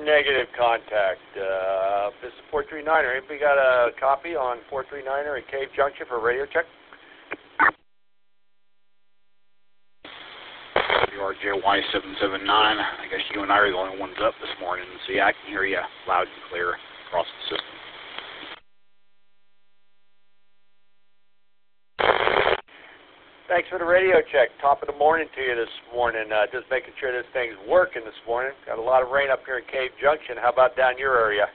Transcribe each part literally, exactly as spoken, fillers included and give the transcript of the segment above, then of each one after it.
negative contact. Uh, this is four three niner. Anybody got a copy on four three niner at Cave Junction for radio check? W R J Y seven seven nine. I guess you and I are the only ones up this morning, so yeah, I can hear you loud and clear across the system. Thanks for the radio check. Top of the morning to you this morning. Uh, just making sure this thing's working this morning. Got a lot of rain up here in Cave Junction. How about down your area?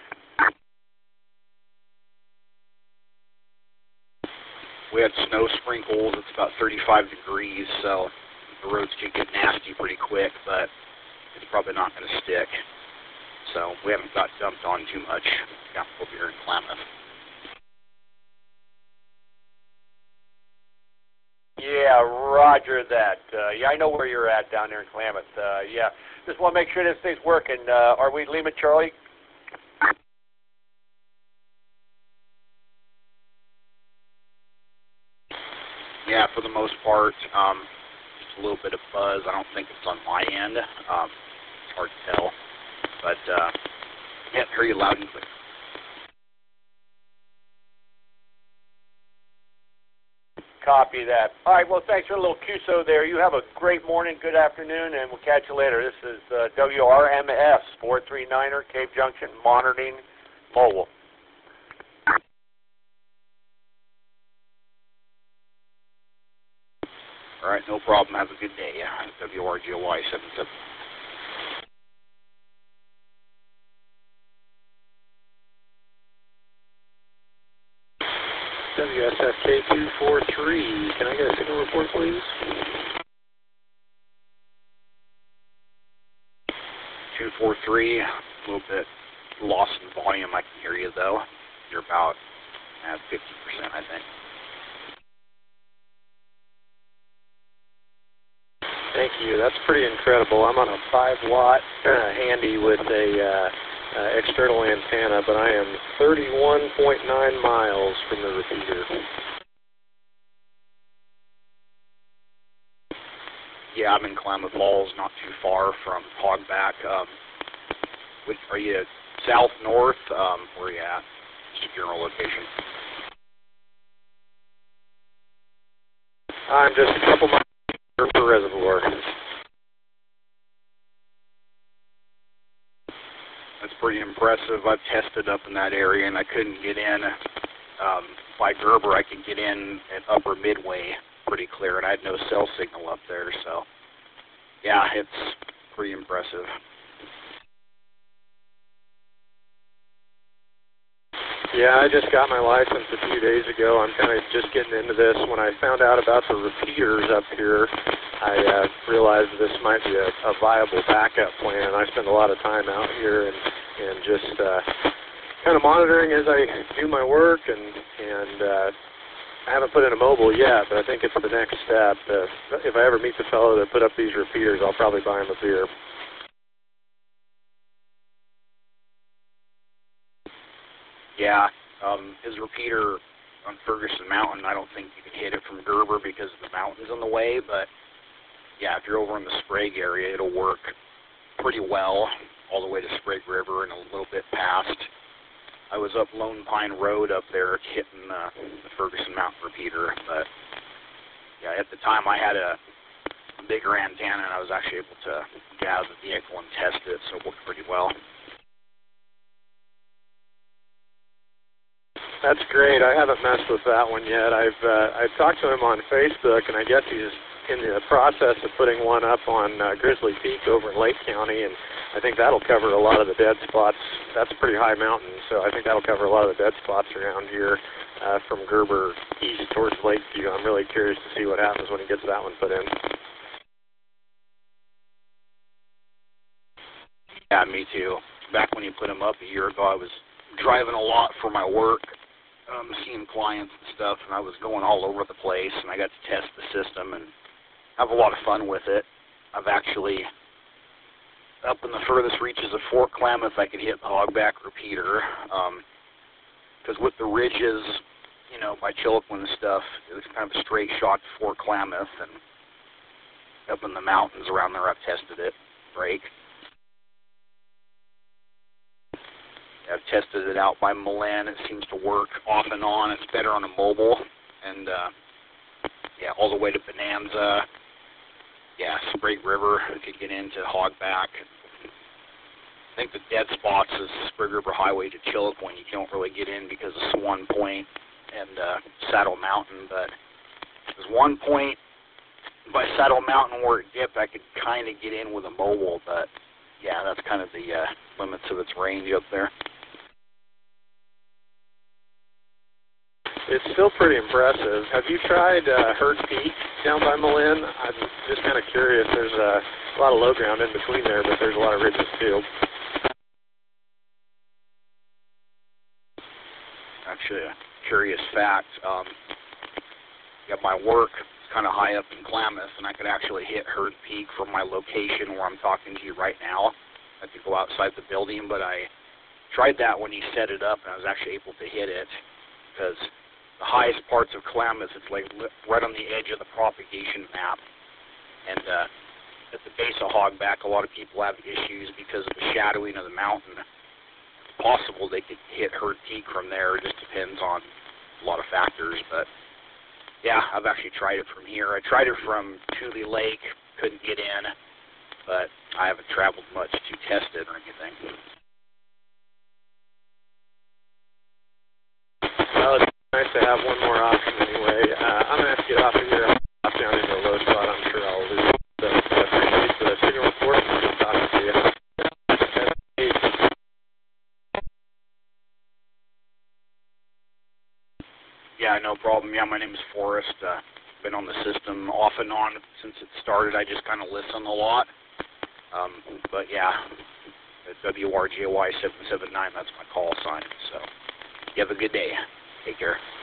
We had snow sprinkles. It's about thirty-five degrees, so the roads can get nasty pretty quick, but it's probably not going to stick. So we haven't got dumped on too much yeah, over here in Klamath. Yeah, roger that. Uh, yeah, I know where you're at down there in Klamath. Uh, yeah, just want to make sure this thing's working. Uh, are we Lima Charlie? Yeah, for the most part, um, just a little bit of buzz. I don't think it's on my end. Um, it's hard to tell. But, uh, yeah, hear you loud and clear. Copy that. All right, well, thanks for a little Q S O there. You have a great morning, good afternoon, and we'll catch you later. This is uh, W R M S four three niner, Cave Junction, monitoring mobile. All right, no problem. Have a good day. W R J Y seven seven. W S F K two four three, can I get a signal report, please? two four three, a little bit lost in volume. I can hear you, though. You're about at fifty percent, I think. Thank you. That's pretty incredible. I'm on a five watt uh, handy with a uh, uh, external antenna, but I am thirty-one point nine miles from the repeater. Yeah, I'm in Klamath Falls, not too far from Hogback. Um, which, are you south, north? Um, where are you at? Just a general location. I'm just a couple miles from the reservoir. That's pretty impressive. I've tested up in that area, and I couldn't get in. Um, by Gerber, I could get in at Upper Midway pretty clear, and I had no cell signal up there. So, yeah, it's pretty impressive. Yeah, I just got my license a few days ago. I'm kind of just getting into this. When I found out about the repeaters up here, I uh, realized this might be a, a viable backup plan. I spend a lot of time out here and, and just uh, kind of monitoring as I do my work, and, and uh, I haven't put in a mobile yet, but I think it's the next step. Uh, if I ever meet the fellow that put up these repeaters, I'll probably buy him a beer. Yeah, um, his repeater on Ferguson Mountain, I don't think you can hit it from Gerber because the mountain's in the way, but yeah, if you're over in the Sprague area, it'll work pretty well all the way to Sprague River and a little bit past. I was up Lone Pine Road up there hitting uh, the Ferguson Mountain repeater, but yeah, at the time I had a bigger antenna and I was actually able to get out of the vehicle and test it, so it worked pretty well. That's great. I haven't messed with that one yet. I've uh, I've talked to him on Facebook, and I guess he's in the process of putting one up on uh, Grizzly Peak over in Lake County, and I think that'll cover a lot of the dead spots. That's a pretty high mountain, so I think that'll cover a lot of the dead spots around here uh, from Gerber east towards Lakeview. I'm really curious to see what happens when he gets that one put in. Yeah, me too. Back when he put them up a year ago, I was driving a lot for my work. Um, seeing clients and stuff, and I was going all over the place, and I got to test the system and have a lot of fun with it. I've actually, up in the furthest reaches of Fort Klamath, I could hit the Hogback repeater, because um, with the ridges, you know, by Chiloquin and stuff, it was kind of a straight shot to Fort Klamath, and up in the mountains around there, I've tested it, break. I've tested it out by Milan. It seems to work off and on. It's better on a mobile. And, uh, yeah, all the way to Bonanza. Yeah, Sprague River. I could get into Hogback. I think the dead spots is Sprague River Highway to Chillicoin. You don't really get in because of Swan Point and uh, Saddle Mountain. But there's one point by Saddle Mountain where it dipped. I could kind of get in with a mobile, but yeah, that's kind of the uh, limits of its range up there. It's still pretty impressive. Have you tried uh, Herd Peak down by Malin? I'm just kind of curious. There's uh, a lot of low ground in between there, but there's a lot of ridges too. Actually, a curious fact. Um, yeah, my work is kind of high up in Klamath, and I could actually hit Herd Peak from my location where I'm talking to you right now. I could go outside the building, but I tried that when he set it up, and I was actually able to hit it because the highest parts of Klamath, it's like right on the edge of the propagation map. And uh, at the base of Hogback, a lot of people have issues because of the shadowing of the mountain. It's possible they could hit Herd Peak from there. It just depends on a lot of factors. But, yeah, I've actually tried it from here. I tried it from Tule Lake, couldn't get in, but I haven't traveled much to test it or anything. Well, it's nice to have one more option anyway. Uh, I'm going to have to get off of here. I'll hop down into a low spot. I'm sure I'll lose. But I uh, appreciate the signal report and good talking to you. Yeah, no problem. Yeah, my name is Forrest. Uh, been on the system off and on since it started. I just kind of listen a lot. Um, but yeah, W R J Y seven seven nine, that's my call sign. So you have a good day. Take care.